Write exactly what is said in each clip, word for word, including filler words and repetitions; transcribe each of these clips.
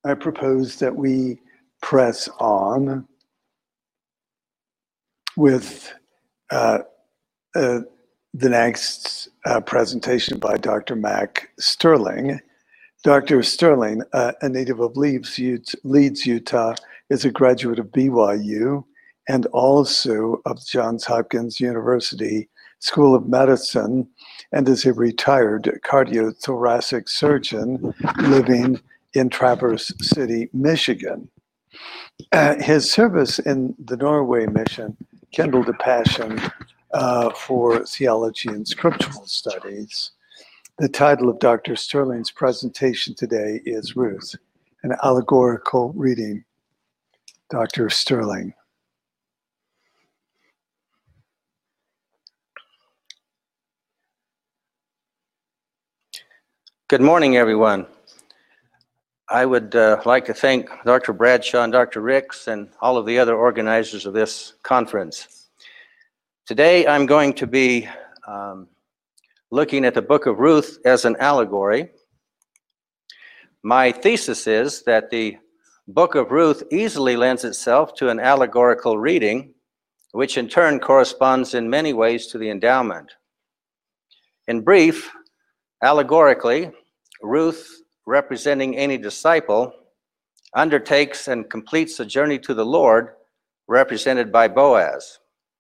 I propose that we press on with uh, uh, the next uh, presentation by Doctor Mac Sterling. Doctor Sterling, uh, a native of Leeds, Leeds, Utah, is a graduate of B Y U and also of Johns Hopkins University School of Medicine, and is a retired cardiothoracic surgeon living in Traverse City, Michigan. Uh, his service in the Norway mission kindled a passion uh, for theology and scriptural studies. The title of Doctor Sterling's presentation today is Ruth, an allegorical reading. Doctor Sterling. Good morning, everyone. I would uh, like to thank Doctor Bradshaw and Doctor Ricks and all of the other organizers of this conference. Today I'm going to be um, looking at the book of Ruth as an allegory. My thesis is that the book of Ruth easily lends itself to an allegorical reading, which in turn corresponds in many ways to the endowment. In brief, allegorically, Ruth, representing any disciple, undertakes and completes the journey to the Lord, represented by Boaz.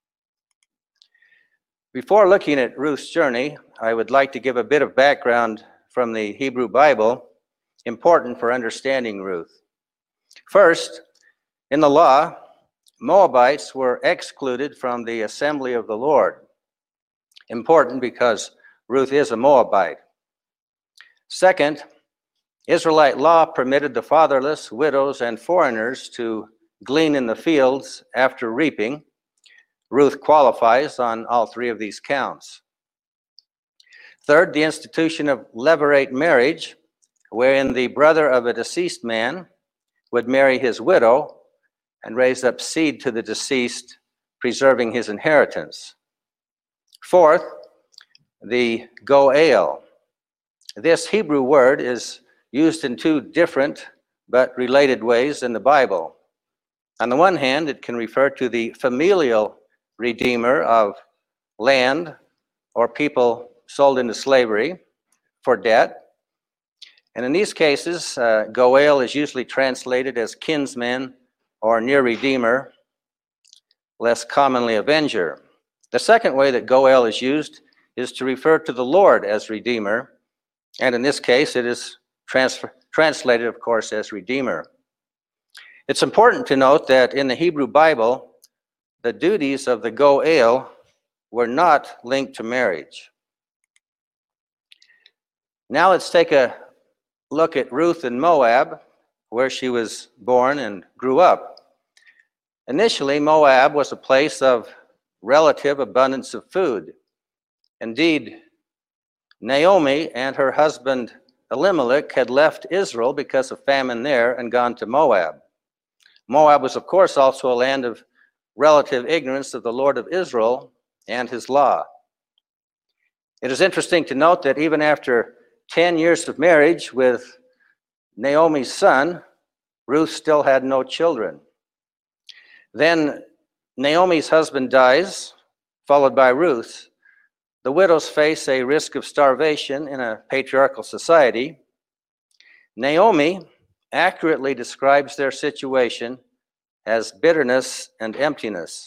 Before looking at Ruth's journey, I would like to give a bit of background from the Hebrew Bible, important for understanding Ruth. First, in the law, Moabites were excluded from the assembly of the Lord. Important because Ruth is a Moabite. Second, Israelite law permitted the fatherless, widows, and foreigners to glean in the fields after reaping. Ruth qualifies on all three of these counts. Third, the institution of levirate marriage, wherein the brother of a deceased man would marry his widow and raise up seed to the deceased, preserving his inheritance. Fourth, the goel. This Hebrew word is used in two different but related ways in the Bible. On the one hand, it can refer to the familial redeemer of land or people sold into slavery for debt. And in these cases, uh, goel is usually translated as kinsman or near redeemer, less commonly avenger. The second way that goel is used is to refer to the Lord as redeemer. And in this case, it is trans- translated, of course, as redeemer. It's important to note that in the Hebrew Bible, the duties of the goel were not linked to marriage. Now let's take a look at Ruth in Moab, where she was born and grew up. Initially, Moab was a place of relative abundance of food. Indeed, Naomi and her husband Elimelech had left Israel because of famine there and gone to Moab. Moab was, of course, also a land of relative ignorance of the Lord of Israel and his law. It is interesting to note that even after ten years of marriage with Naomi's son, Ruth still had no children. Then Naomi's husband dies, followed by Ruth. The widows face a risk of starvation in a patriarchal society. Naomi accurately describes their situation as bitterness and emptiness.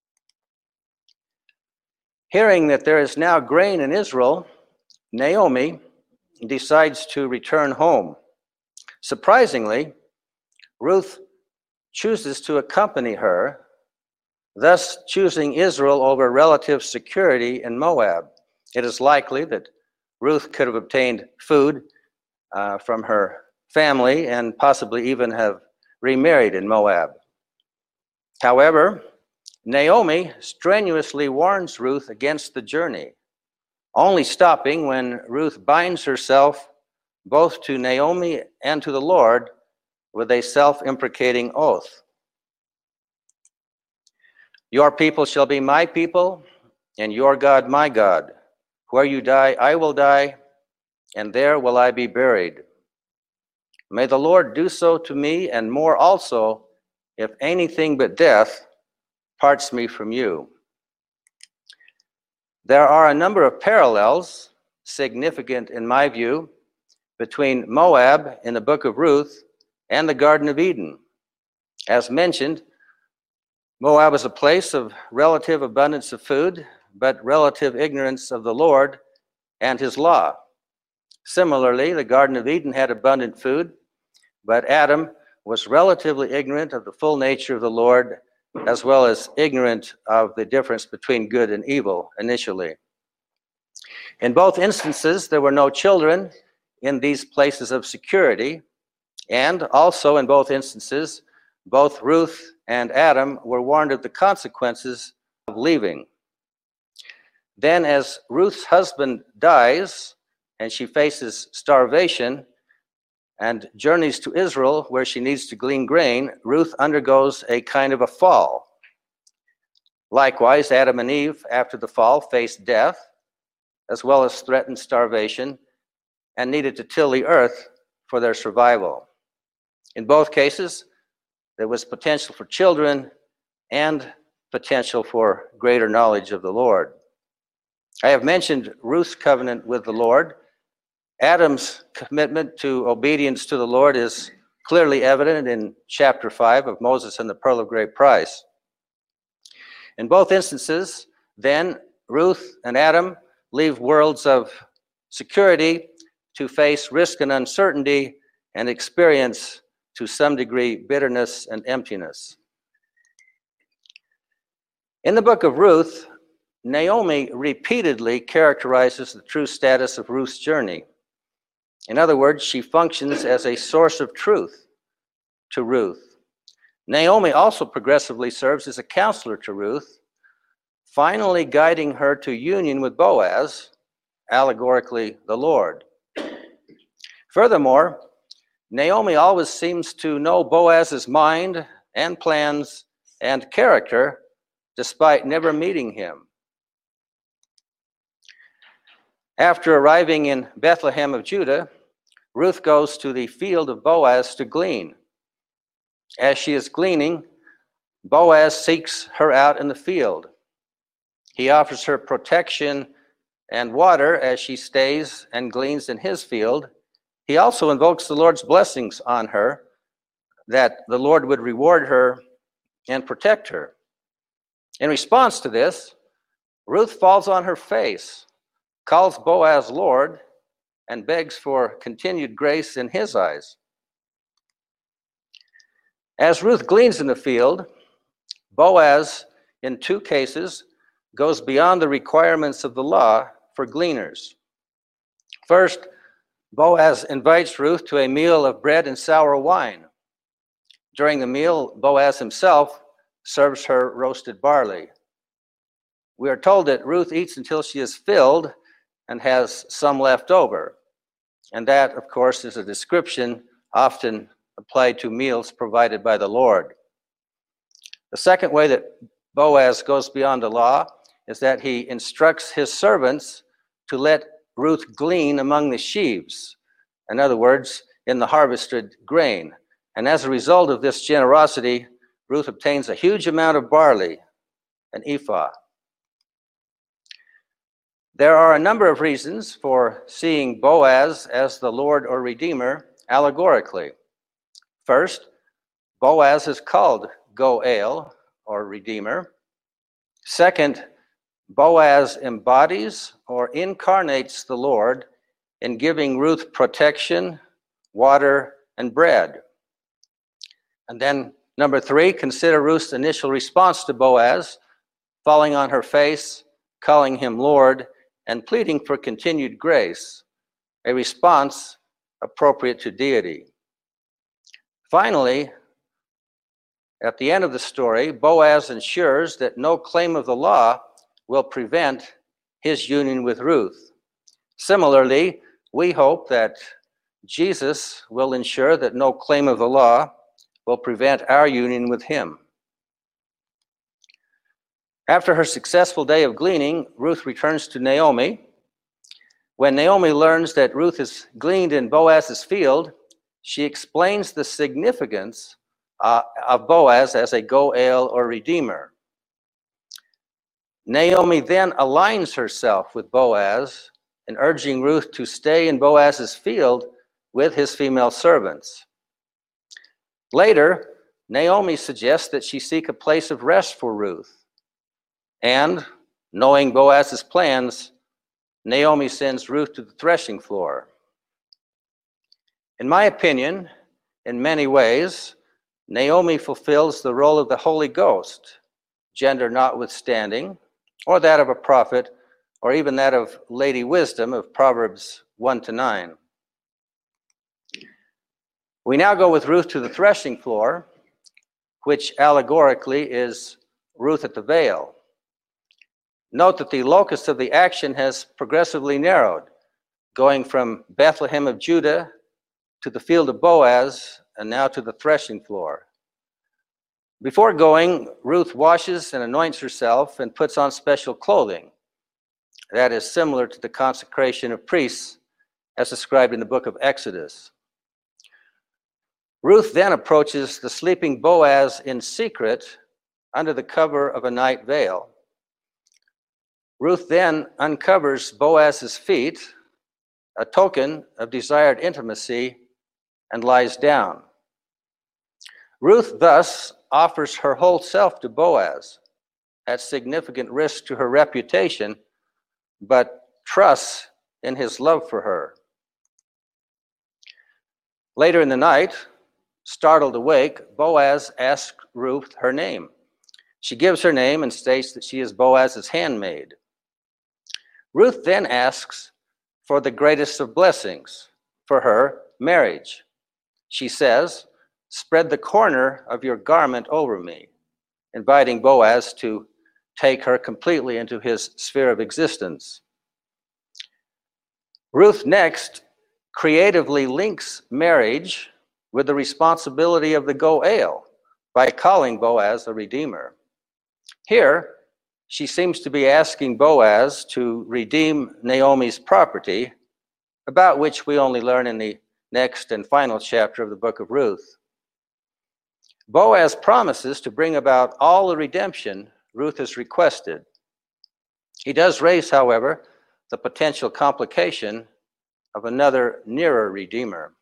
Hearing that there is now grain in Israel, Naomi decides to return home. Surprisingly, Ruth chooses to accompany her, thus choosing Israel over relative security in Moab. It is likely that Ruth could have obtained food uh, from her family and possibly even have remarried in Moab. However, Naomi strenuously warns Ruth against the journey, only stopping when Ruth binds herself both to Naomi and to the Lord with a self-imprecating oath. Your people shall be my people, and your God my God. Where you die, I will die, and there will I be buried. May the Lord do so to me, and more also, if anything but death parts me from you." There are a number of parallels, significant in my view, between Moab in the book of Ruth and the Garden of Eden. As mentioned, Moab is a place of relative abundance of food, but relative ignorance of the Lord and his law. Similarly, the Garden of Eden had abundant food, but Adam was relatively ignorant of the full nature of the Lord, as well as ignorant of the difference between good and evil initially. In both instances, there were no children in these places of security, and also in both instances, both Ruth and Adam were warned of the consequences of leaving. Then, as Ruth's husband dies and she faces starvation and journeys to Israel where she needs to glean grain, Ruth undergoes a kind of a fall. Likewise, Adam and Eve, after the fall, faced death, as well as threatened starvation, and needed to till the earth for their survival. In both cases, there was potential for children and potential for greater knowledge of the Lord. I have mentioned Ruth's covenant with the Lord. Adam's commitment to obedience to the Lord is clearly evident in chapter five of Moses and the Pearl of Great Price. In both instances, then, Ruth and Adam leave worlds of security to face risk and uncertainty and experience, to some degree, bitterness and emptiness. In the book of Ruth, Naomi repeatedly characterizes the true status of Ruth's journey. In other words, she functions as a source of truth to Ruth. Naomi also progressively serves as a counselor to Ruth, finally guiding her to union with Boaz, allegorically the Lord. Furthermore, Naomi always seems to know Boaz's mind and plans and character, despite never meeting him. After arriving in Bethlehem of Judah, Ruth goes to the field of Boaz to glean. As she is gleaning, Boaz seeks her out in the field. He offers her protection and water as she stays and gleans in his field. He also invokes the Lord's blessings on her, that the Lord would reward her and protect her. In response to this, Ruth falls on her face, calls Boaz Lord, and begs for continued grace in his eyes. As Ruth gleans in the field, Boaz, in two cases, goes beyond the requirements of the law for gleaners. First, Boaz invites Ruth to a meal of bread and sour wine. During the meal, Boaz himself serves her roasted barley. We are told that Ruth eats until she is filled and has some left over. And that, of course, is a description often applied to meals provided by the Lord. The second way that Boaz goes beyond the law is that he instructs his servants to let Ruth glean among the sheaves, in other words, in the harvested grain. And as a result of this generosity, Ruth obtains a huge amount of barley, an ephah. There are a number of reasons for seeing Boaz as the Lord or Redeemer allegorically. First, Boaz is called Goel, or Redeemer. Second, Boaz embodies or incarnates the Lord in giving Ruth protection, water, and bread. And then, number three, consider Ruth's initial response to Boaz, falling on her face, calling him Lord, and pleading for continued grace, a response appropriate to deity. Finally, at the end of the story, Boaz ensures that no claim of the law will prevent his union with Ruth. Similarly, we hope that Jesus will ensure that no claim of the law will prevent our union with him. After her successful day of gleaning, Ruth returns to Naomi. When Naomi learns that Ruth has gleaned in Boaz's field, she explains the significance uh, of Boaz as a Goel or redeemer. Naomi then aligns herself with Boaz in urging Ruth to stay in Boaz's field with his female servants. Later, Naomi suggests that she seek a place of rest for Ruth. And, knowing Boaz's plans, Naomi sends Ruth to the threshing floor. In my opinion, in many ways, Naomi fulfills the role of the Holy Ghost, gender notwithstanding, or that of a prophet, or even that of Lady Wisdom of Proverbs one to nine. We now go with Ruth to the threshing floor, which allegorically is Ruth at the Vale. Note that the locus of the action has progressively narrowed, going from Bethlehem of Judah to the field of Boaz, and now to the threshing floor. Before going, Ruth washes and anoints herself and puts on special clothing. That is similar to the consecration of priests as described in the book of Exodus. Ruth then approaches the sleeping Boaz in secret under the cover of a night veil. Ruth then uncovers Boaz's feet, a token of desired intimacy, and lies down. Ruth thus offers her whole self to Boaz at significant risk to her reputation, but trusts in his love for her. Later in the night, startled awake, Boaz asks Ruth her name. She gives her name and states that she is Boaz's handmaid. Ruth then asks for the greatest of blessings, for her, marriage. She says, "Spread the corner of your garment over me," inviting Boaz to take her completely into his sphere of existence. Ruth next creatively links marriage with the responsibility of the Goel by calling Boaz a redeemer. Here, she seems to be asking Boaz to redeem Naomi's property, about which we only learn in the next and final chapter of the book of Ruth. Boaz promises to bring about all the redemption Ruth has requested. He does raise, however, the potential complication of another nearer redeemer.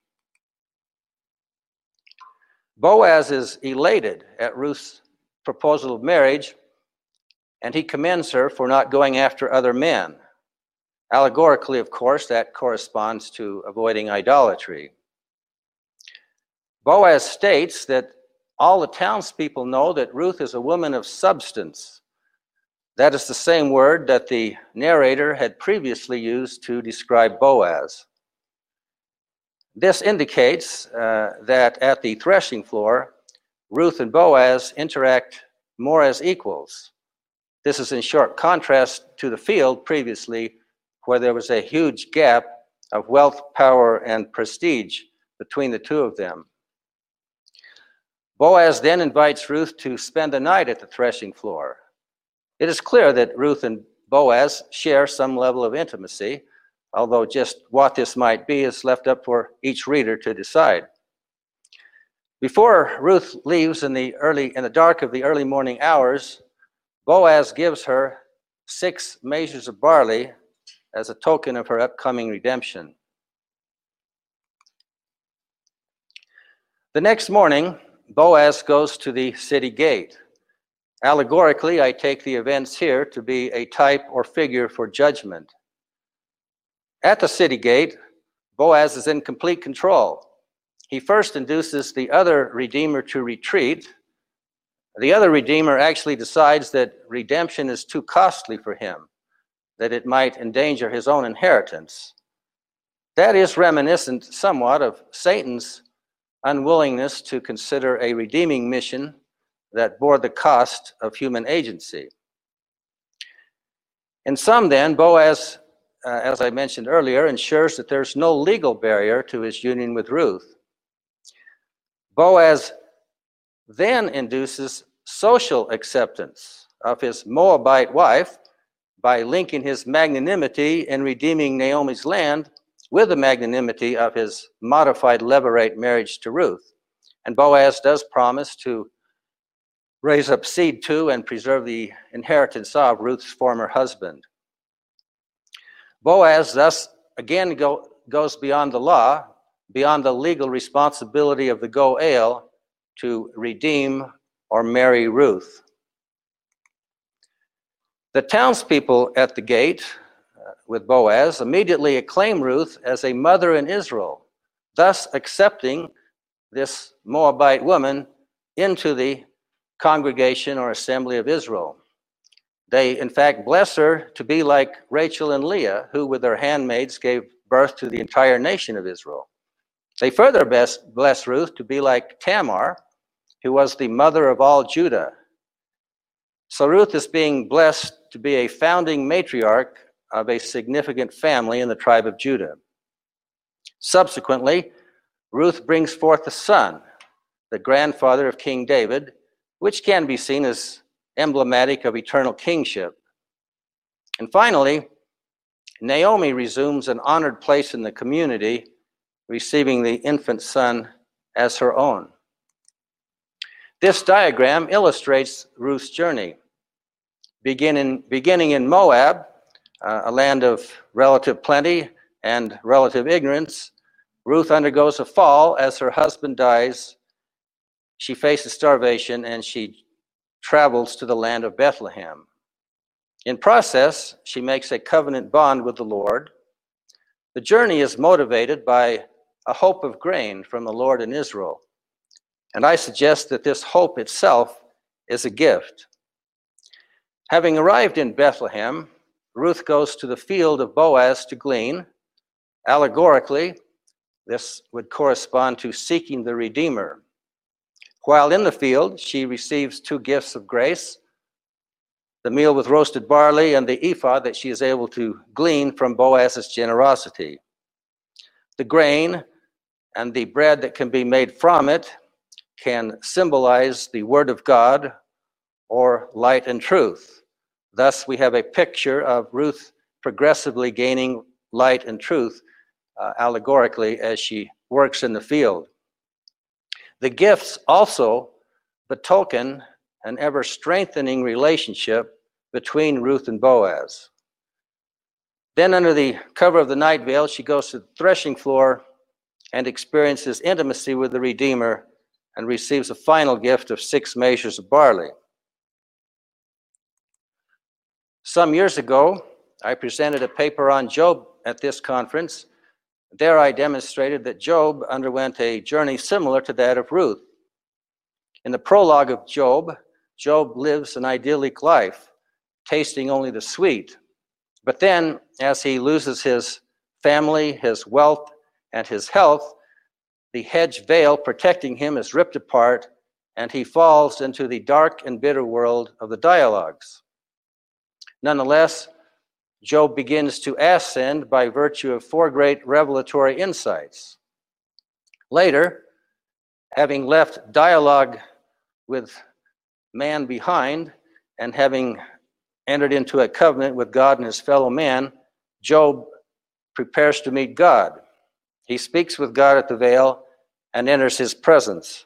Boaz is elated at Ruth's proposal of marriage, and he commends her for not going after other men. Allegorically, of course, that corresponds to avoiding idolatry. Boaz states that all the townspeople know that Ruth is a woman of substance. That is the same word that the narrator had previously used to describe Boaz. This indicates uh, that at the threshing floor, Ruth and Boaz interact more as equals. This is in sharp contrast to the field previously, where there was a huge gap of wealth, power, and prestige between the two of them. Boaz then invites Ruth to spend the night at the threshing floor. It is clear that Ruth and Boaz share some level of intimacy, although just what this might be is left up for each reader to decide. Before Ruth leaves in the early in the dark of the early morning hours, Boaz gives her six measures of barley as a token of her upcoming redemption. The next morning, Boaz goes to the city gate. Allegorically, I take the events here to be a type or figure for judgment. At the city gate, Boaz is in complete control. He first induces the other redeemer to retreat. The other redeemer actually decides that redemption is too costly for him, that it might endanger his own inheritance. That is reminiscent somewhat of Satan's unwillingness to consider a redeeming mission that bore the cost of human agency. In sum, then, Boaz, uh, as I mentioned earlier, ensures that there's no legal barrier to his union with Ruth. Boaz then induces social acceptance of his Moabite wife by linking his magnanimity in redeeming Naomi's land with the magnanimity of his modified levirate marriage to Ruth. And Boaz does promise to raise up seed to and preserve the inheritance of Ruth's former husband. Boaz thus again go, goes beyond the law, beyond the legal responsibility of the Goel to redeem or marry Ruth. The townspeople at the gate uh, with Boaz immediately acclaim Ruth as a mother in Israel, thus accepting this Moabite woman into the congregation or assembly of Israel. They, in fact, bless her to be like Rachel and Leah, who with their handmaids gave birth to the entire nation of Israel. They further bless Ruth to be like Tamar, who was the mother of all Judah. So Ruth is being blessed to be a founding matriarch of a significant family in the tribe of Judah. Subsequently, Ruth brings forth a son, the grandfather of King David, which can be seen as emblematic of eternal kingship. And finally, Naomi resumes an honored place in the community, receiving the infant son as her own. This diagram illustrates Ruth's journey. Beginning, beginning in Moab, uh, a land of relative plenty and relative ignorance, Ruth undergoes a fall as her husband dies. She faces starvation and she travels to the land of Bethlehem. In process, she makes a covenant bond with the Lord. The journey is motivated by a hope of grain from the Lord in Israel. And I suggest that this hope itself is a gift. Having arrived in Bethlehem, Ruth goes to the field of Boaz to glean. Allegorically, this would correspond to seeking the Redeemer. While in the field, she receives two gifts of grace, the meal with roasted barley and the ephah that she is able to glean from Boaz's generosity. The grain and the bread that can be made from it can symbolize the Word of God or light and truth. Thus, we have a picture of Ruth progressively gaining light and truth uh, allegorically as she works in the field. The gifts also betoken an ever-strengthening relationship between Ruth and Boaz. Then, under the cover of the night veil, she goes to the threshing floor and experiences intimacy with the Redeemer and receives a final gift of six measures of barley. Some years ago, I presented a paper on Job at this conference. There I demonstrated that Job underwent a journey similar to that of Ruth. In the prologue of Job, Job lives an idyllic life, tasting only the sweet. But then, as he loses his family, his wealth, and his health, the hedge veil protecting him is ripped apart, and he falls into the dark and bitter world of the dialogues. Nonetheless, Job begins to ascend by virtue of four great revelatory insights. Later, having left dialogue with man behind and having entered into a covenant with God and his fellow man, Job prepares to meet God. He speaks with God at the veil and enters his presence.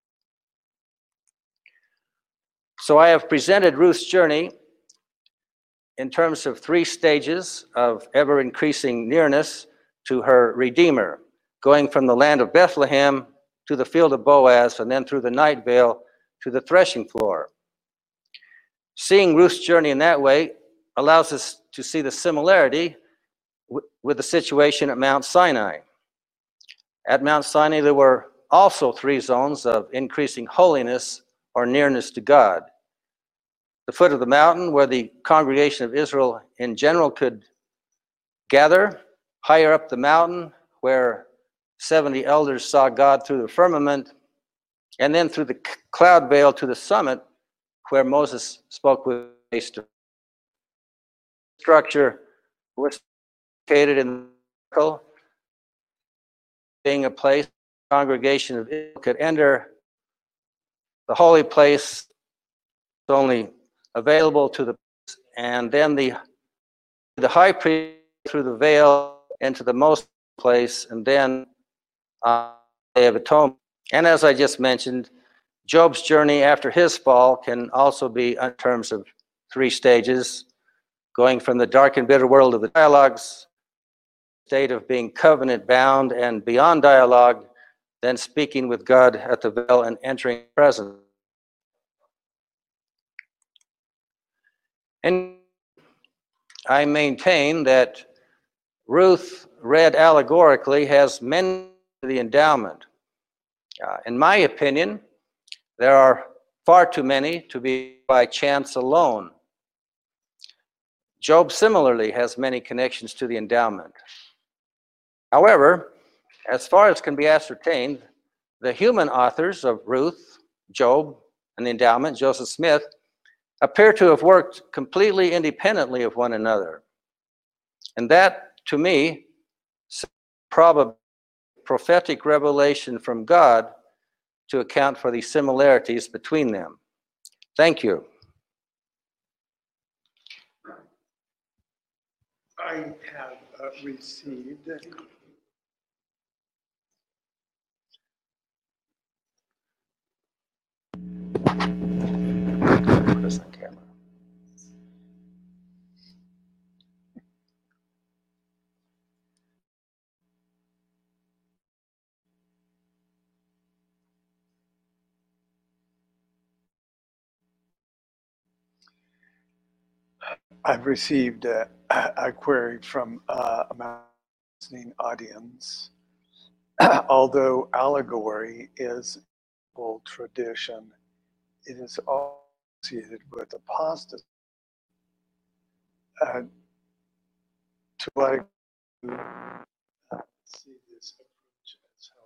So I have presented Ruth's journey in terms of three stages of ever-increasing nearness to her Redeemer, going from the land of Bethlehem to the field of Boaz, and then through the night veil to the threshing floor. Seeing Ruth's journey in that way allows us to see the similarity w- with the situation at Mount Sinai. At Mount Sinai, there were also three zones of increasing holiness or nearness to God. The foot of the mountain, where the congregation of Israel in general could gather, higher up the mountain, where seventy elders saw God through the firmament, and then through the cloud veil to the summit, where Moses spoke with face to face. Structure was located in the circle, being a place the congregation of Israel could enter. The holy place was only available to the and then the the high priest through the veil into the most place, and then on the Day of Atonement. And as I just mentioned, Job's journey after his fall can also be in terms of three stages, going from the dark and bitter world of the dialogues, state of being covenant bound and beyond dialogue, then speaking with God at the veil and entering presence. And I maintain that Ruth, read allegorically, has many of the endowment. Uh, in my opinion, there are far too many to be by chance alone. Job similarly has many connections to the endowment. However, as far as can be ascertained, the human authors of Ruth, Job, and the endowment, Joseph Smith, appear to have worked completely independently of one another. And that, to me, is probably prophetic revelation from God to account for the similarities between them. Thank you. I have uh, received Put us on camera. I've received a, a query from uh, a listening audience. Although allegory is a old tradition, it is associated with apostasy. Uh, to what extent uh, see this approach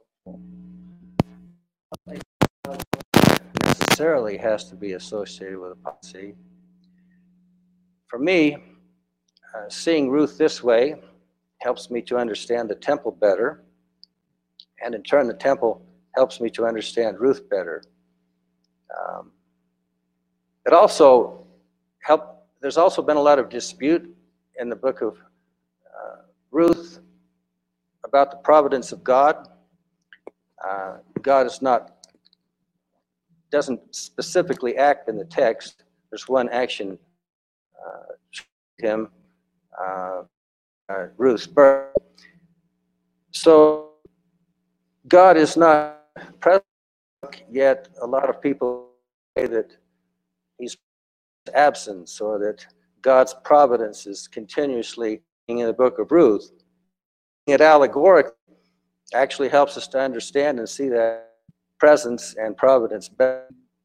as helpful? Necessarily has to be associated with apostasy. For me, uh, seeing Ruth this way helps me to understand the temple better, and in turn, the temple helps me to understand Ruth better. Um, it also helped. There's also been a lot of dispute in the book of uh, Ruth about the providence of God. Uh, God is not doesn't specifically act in the text. There's one action, uh, him, uh, uh, Ruth's birth. So God is not present, yet a lot of people say that he's absent, or that God's providence is continuously in the book of Ruth. It allegorically actually helps us to understand and see that presence and providence better.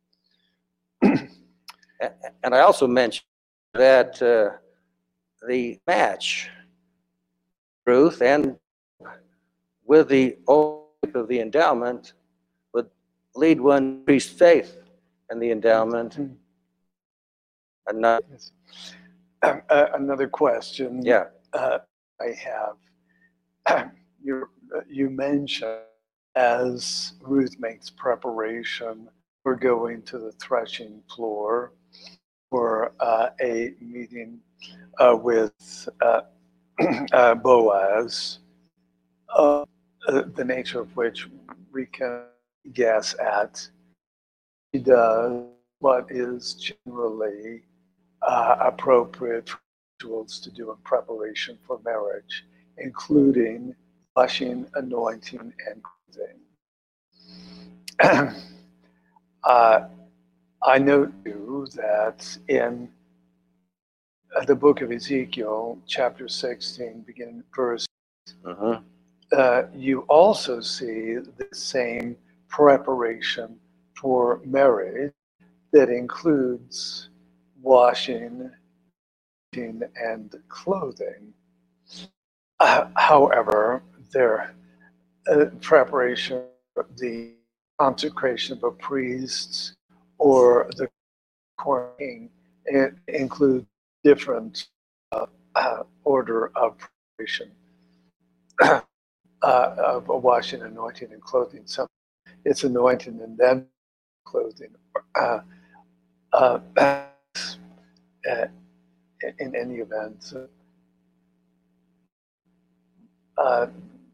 And I also mentioned that uh, the match, Ruth, and with the oath of the endowment would lead one to increased faith in the endowment. And not, Yes. Um, uh, another question. yeah. Uh, I have. you uh, you mentioned as Ruth makes preparation for going to the threshing floor for uh, a meeting uh, with uh, uh, Boaz, uh, uh, the nature of which we can guess at. She does what is generally uh, appropriate rituals to do in preparation for marriage, including washing, anointing, and cleansing. uh, I note too that in the book of Ezekiel, chapter sixteen, beginning verse, Uh-huh. uh, you also see the same preparation for marriage that includes washing and clothing. Uh, however, their uh, preparation, the consecration of a priest or the coroning, it includes different uh, uh, order of preparation uh, of washing, anointing, and clothing. Some it's anointing and then clothing. Uh, uh, uh, in any event, uh,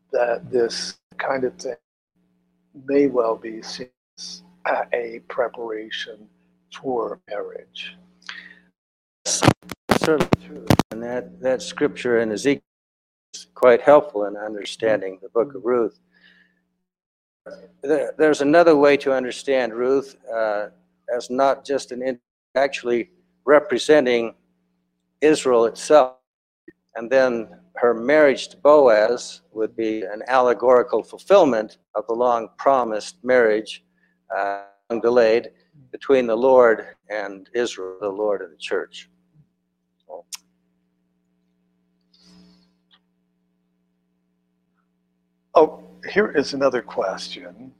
that this kind of thing may well be seen as a preparation for marriage. Certainly true. And that, that scripture in Ezekiel is quite helpful in understanding the book of Ruth. There, there's another way to understand Ruth uh, as not just an actually representing Israel itself. And then her marriage to Boaz would be an allegorical fulfillment of the long-promised marriage, uh, long delayed, between the Lord and Israel, the Lord of the church. Oh, here is another question.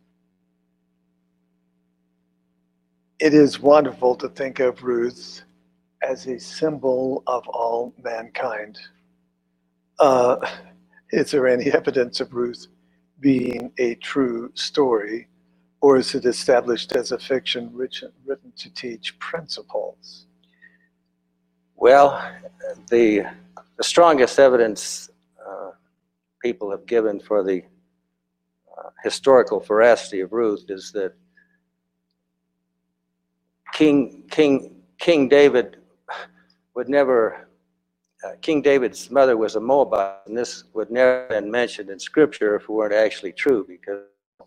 It is wonderful to think of Ruth as a symbol of all mankind. Uh, is there any evidence of Ruth being a true story, or is it established as a fiction written, written to teach principles? Well, the, the strongest evidence uh, people have given for the uh, historical veracity of Ruth is that King King King David would never. Uh, King David's mother was a Moabite, and this would never have been mentioned in Scripture if it weren't actually true, because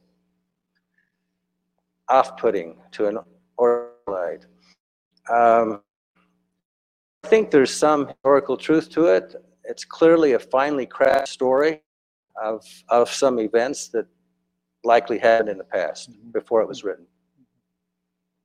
off-putting to an Israelite. Um, I think there's some historical truth to it. It's clearly a finely crafted story of of some events that likely happened in the past before it was written.